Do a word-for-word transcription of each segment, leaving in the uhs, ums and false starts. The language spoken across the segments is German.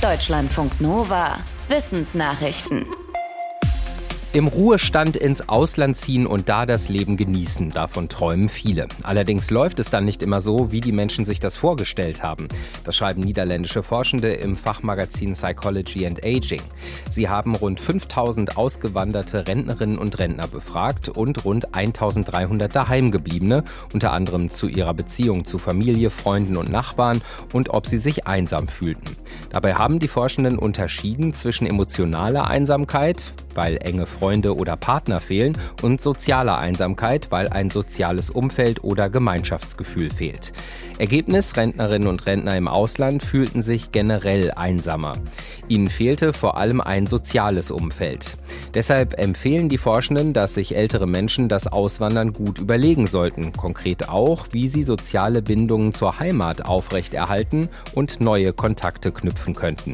Deutschlandfunk Nova. Wissensnachrichten. Im Ruhestand ins Ausland ziehen und da das Leben genießen, davon träumen viele. Allerdings läuft es dann nicht immer so, wie die Menschen sich das vorgestellt haben. Das schreiben niederländische Forschende im Fachmagazin Psychology and Aging. Sie haben rund fünftausend ausgewanderte Rentnerinnen und Rentner befragt und rund eintausenddreihundert Daheimgebliebene, unter anderem zu ihrer Beziehung zu Familie, Freunden und Nachbarn und ob sie sich einsam fühlten. Dabei haben die Forschenden unterschieden zwischen emotionaler Einsamkeit, weil enge Freunde oder Partner fehlen, und sozialer Einsamkeit, weil ein soziales Umfeld oder Gemeinschaftsgefühl fehlt. Ergebnis: Rentnerinnen und Rentner im Ausland fühlten sich generell einsamer. Ihnen fehlte vor allem ein soziales Umfeld. Deshalb empfehlen die Forschenden, dass sich ältere Menschen das Auswandern gut überlegen sollten. Konkret auch, wie sie soziale Bindungen zur Heimat aufrechterhalten und neue Kontakte knüpfen könnten.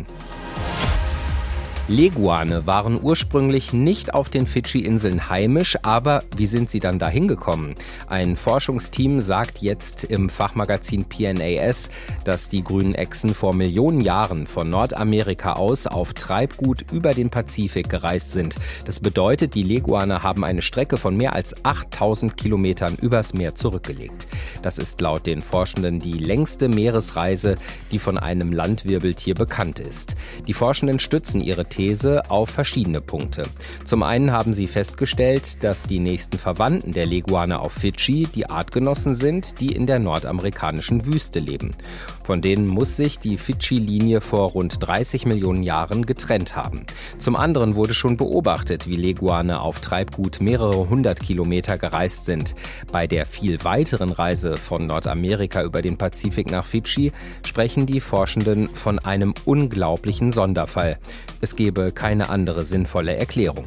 Leguane waren ursprünglich nicht auf den Fidschi-Inseln heimisch, aber wie sind sie dann dahin gekommen? Ein Forschungsteam sagt jetzt im Fachmagazin P N A S, dass die grünen Echsen vor Millionen Jahren von Nordamerika aus auf Treibgut über den Pazifik gereist sind. Das bedeutet, die Leguane haben eine Strecke von mehr als achttausend Kilometern übers Meer zurückgelegt. Das ist laut den Forschenden die längste Meeresreise, die von einem Landwirbeltier bekannt ist. Die Forschenden stützen ihre These auf verschiedene Punkte. Zum einen haben sie festgestellt, dass die nächsten Verwandten der Leguane auf Fidschi die Artgenossen sind, die in der nordamerikanischen Wüste leben. Von denen muss sich die Fidschi-Linie vor rund dreißig Millionen Jahren getrennt haben. Zum anderen wurde schon beobachtet, wie Leguane auf Treibgut mehrere hundert Kilometer gereist sind. Bei der viel weiteren Reise von Nordamerika über den Pazifik nach Fidschi sprechen die Forschenden von einem unglaublichen Sonderfall. Es gebe keine andere sinnvolle Erklärung.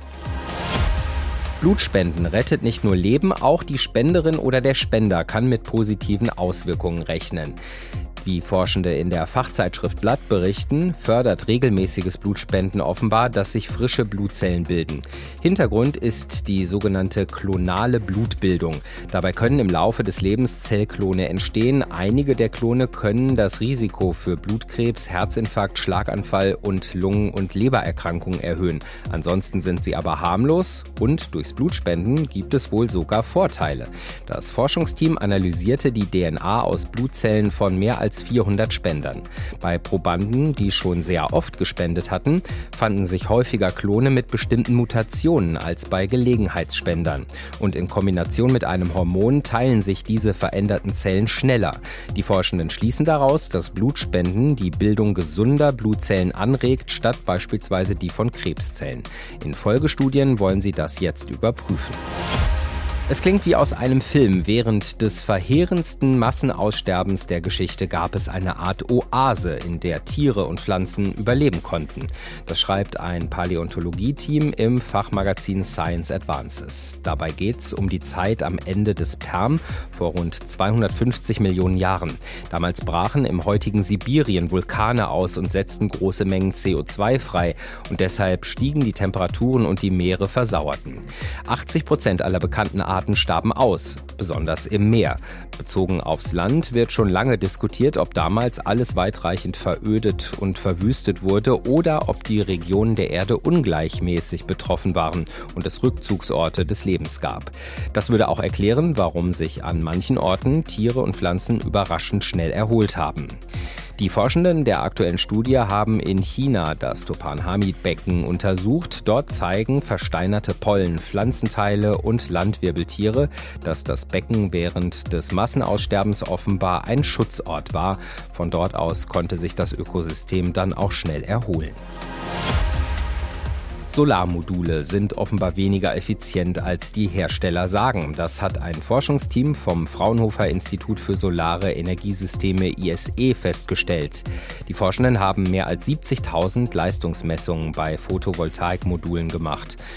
Blutspenden rettet nicht nur Leben, auch die Spenderin oder der Spender kann mit positiven Auswirkungen rechnen. Wie Forschende in der Fachzeitschrift Blood berichten, fördert regelmäßiges Blutspenden offenbar, dass sich frische Blutzellen bilden. Hintergrund ist die sogenannte klonale Blutbildung. Dabei können im Laufe des Lebens Zellklone entstehen. Einige der Klone können das Risiko für Blutkrebs, Herzinfarkt, Schlaganfall und Lungen- und Lebererkrankungen erhöhen. Ansonsten sind sie aber harmlos und durchs Blutspenden gibt es wohl sogar Vorteile. Das Forschungsteam analysierte die D N A aus Blutzellen von mehr als vierhundert Spendern. Bei Probanden, die schon sehr oft gespendet hatten, fanden sich häufiger Klone mit bestimmten Mutationen als bei Gelegenheitsspendern. Und in Kombination mit einem Hormon teilen sich diese veränderten Zellen schneller. Die Forschenden schließen daraus, dass Blutspenden die Bildung gesunder Blutzellen anregt, statt beispielsweise die von Krebszellen. In Folgestudien wollen sie das jetzt überprüfen. Es klingt wie aus einem Film. Während des verheerendsten Massenaussterbens der Geschichte gab es eine Art Oase, in der Tiere und Pflanzen überleben konnten. Das schreibt ein Paläontologie-Team im Fachmagazin Science Advances. Dabei geht es um die Zeit am Ende des Perm vor rund zweihundertfünfzig Millionen Jahren. Damals brachen im heutigen Sibirien Vulkane aus und setzten große Mengen C O zwei frei. Und deshalb stiegen die Temperaturen und die Meere versauerten. achtzig Prozent aller bekannten Arten starben aus, besonders im Meer. Bezogen aufs Land wird schon lange diskutiert, ob damals alles weitreichend verödet und verwüstet wurde oder ob die Regionen der Erde ungleichmäßig betroffen waren und es Rückzugsorte des Lebens gab. Das würde auch erklären, warum sich an manchen Orten Tiere und Pflanzen überraschend schnell erholt haben. Die Forschenden der aktuellen Studie haben in China das Topan-Hamid-Becken untersucht. Dort zeigen versteinerte Pollen, Pflanzenteile und Landwirbeltiere, dass das Becken während des Massenaussterbens offenbar ein Schutzort war. Von dort aus konnte sich das Ökosystem dann auch schnell erholen. Solarmodule sind offenbar weniger effizient, als die Hersteller sagen. Das hat ein Forschungsteam vom Fraunhofer Institut für Solare Energiesysteme I S E festgestellt. Die Forschenden haben mehr als siebzigtausend Leistungsmessungen bei Photovoltaikmodulen gemacht.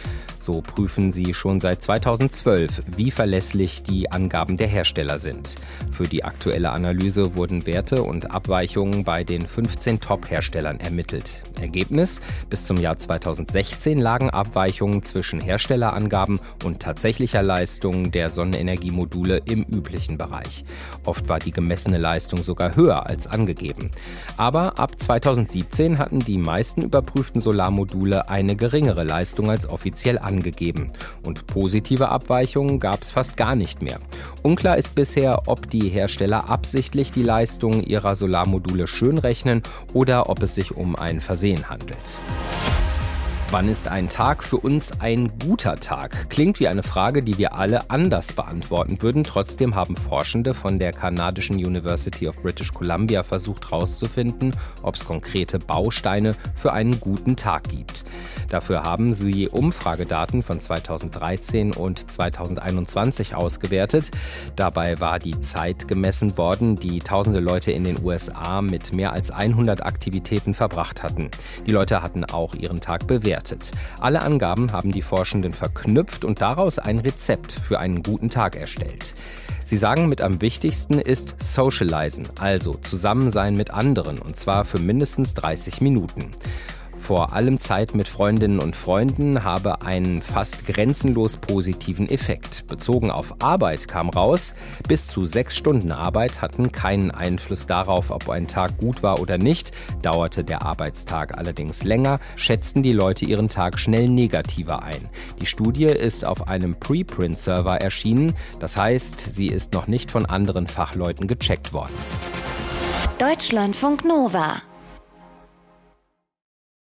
So prüfen sie schon seit zweitausendzwölf, wie verlässlich die Angaben der Hersteller sind. Für die aktuelle Analyse wurden Werte und Abweichungen bei den fünfzehn Top-Herstellern ermittelt. Ergebnis: Bis zum Jahr zweitausendsechzehn lagen Abweichungen zwischen Herstellerangaben und tatsächlicher Leistung der Sonnenenergiemodule im üblichen Bereich. Oft war die gemessene Leistung sogar höher als angegeben. Aber ab zweitausendsiebzehn hatten die meisten überprüften Solarmodule eine geringere Leistung als offiziell angegeben. Und positive Abweichungen gab es fast gar nicht mehr. Unklar ist bisher, ob die Hersteller absichtlich die Leistung ihrer Solarmodule schönrechnen oder ob es sich um ein Versehen handelt. Wann ist ein Tag für uns ein guter Tag? Klingt wie eine Frage, die wir alle anders beantworten würden. Trotzdem haben Forschende von der kanadischen University of British Columbia versucht herauszufinden, ob es konkrete Bausteine für einen guten Tag gibt. Dafür haben sie Umfragedaten von zweitausenddreizehn und zweitausendeinundzwanzig ausgewertet. Dabei war die Zeit gemessen worden, die tausende Leute in den U S A mit mehr als hundert Aktivitäten verbracht hatten. Die Leute hatten auch ihren Tag bewertet. Alle Angaben haben die Forschenden verknüpft und daraus ein Rezept für einen guten Tag erstellt. Sie sagen, mit am wichtigsten ist Socializen, also Zusammensein mit anderen, und zwar für mindestens dreißig Minuten. Vor allem Zeit mit Freundinnen und Freunden habe einen fast grenzenlos positiven Effekt. Bezogen auf Arbeit kam raus, bis zu sechs Stunden Arbeit hatten keinen Einfluss darauf, ob ein Tag gut war oder nicht. Dauerte der Arbeitstag allerdings länger, schätzten die Leute ihren Tag schnell negativer ein. Die Studie ist auf einem Preprint-Server erschienen, das heißt, sie ist noch nicht von anderen Fachleuten gecheckt worden. Deutschlandfunk Nova